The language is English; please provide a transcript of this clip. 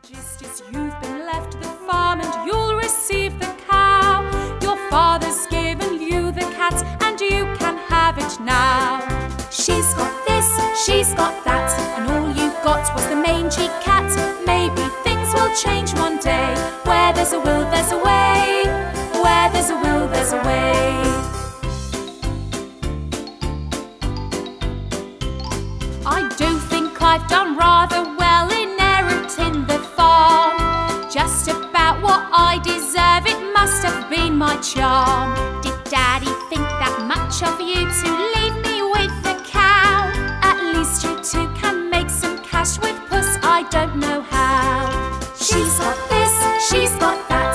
Just as you've been left the farm and you'll receive the cow, your father's given you the cat and you can have it now. She's got this, she's got that, and all you got was the mangy cat. Maybe things will change one day. Where there's a will, there's a way. Where there's a will, there's a way. I do think I've done rather well inheriting the farm. Just about what I deserve, it must have been my charm. Did Daddy think that much of you to leave me with the cow? At least you two can make some cash with Puss, I don't know how. She's got this, she's got that,